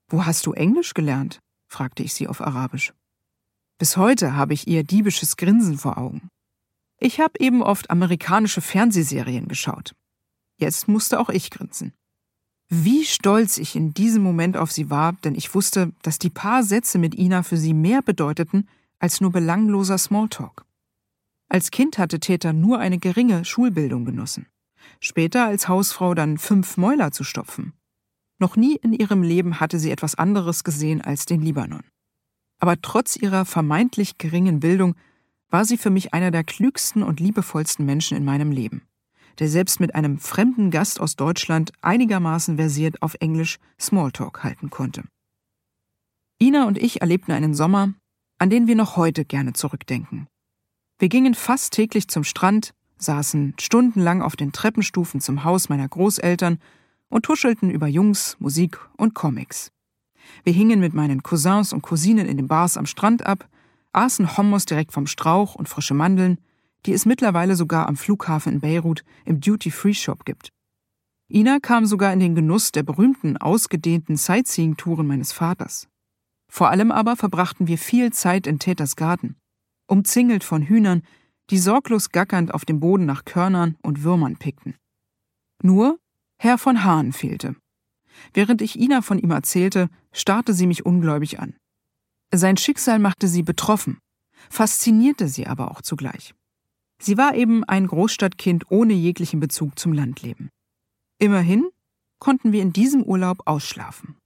»Wo hast du Englisch gelernt?« fragte ich sie auf Arabisch. Bis heute habe ich ihr diebisches Grinsen vor Augen. Ich habe eben oft amerikanische Fernsehserien geschaut. Jetzt musste auch ich grinsen. Wie stolz ich in diesem Moment auf sie war, denn ich wusste, dass die paar Sätze mit Ina für sie mehr bedeuteten als nur belangloser Smalltalk. Als Kind hatte Theta nur eine geringe Schulbildung genossen. Später als Hausfrau dann 5 Mäuler zu stopfen. Noch nie in ihrem Leben hatte sie etwas anderes gesehen als den Libanon. Aber trotz ihrer vermeintlich geringen Bildung war sie für mich einer der klügsten und liebevollsten Menschen in meinem Leben, der selbst mit einem fremden Gast aus Deutschland einigermaßen versiert auf Englisch Smalltalk halten konnte. Ina und ich erlebten einen Sommer, an den wir noch heute gerne zurückdenken. Wir gingen fast täglich zum Strand, saßen stundenlang auf den Treppenstufen zum Haus meiner Großeltern und tuschelten über Jungs, Musik und Comics. Wir hingen mit meinen Cousins und Cousinen in den Bars am Strand ab, aßen Hummus direkt vom Strauch und frische Mandeln, die es mittlerweile sogar am Flughafen in Beirut im Duty-Free-Shop gibt. Ina kam sogar in den Genuss der berühmten, ausgedehnten Sightseeing-Touren meines Vaters. Vor allem aber verbrachten wir viel Zeit in Thetas Garten, umzingelt von Hühnern, die sorglos gackernd auf dem Boden nach Körnern und Würmern pickten. Nur Herr von Hahn fehlte. Während ich Ina von ihm erzählte, starrte sie mich ungläubig an. Sein Schicksal machte sie betroffen, faszinierte sie aber auch zugleich. Sie war eben ein Großstadtkind ohne jeglichen Bezug zum Landleben. Immerhin konnten wir in diesem Urlaub ausschlafen.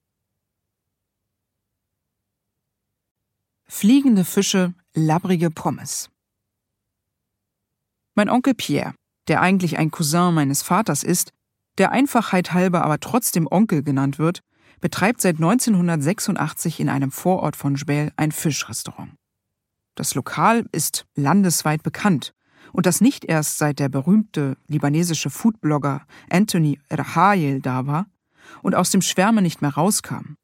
Fliegende Fische, labbrige Pommes. Mein Onkel Pierre, der eigentlich ein Cousin meines Vaters ist, der Einfachheit halber aber trotzdem Onkel genannt wird, betreibt seit 1986 in einem Vorort von Jbeil ein Fischrestaurant. Das Lokal ist landesweit bekannt und das nicht erst seit der berühmte libanesische Foodblogger Anthony Rahayel da war und aus dem Schwärmen nicht mehr rauskam,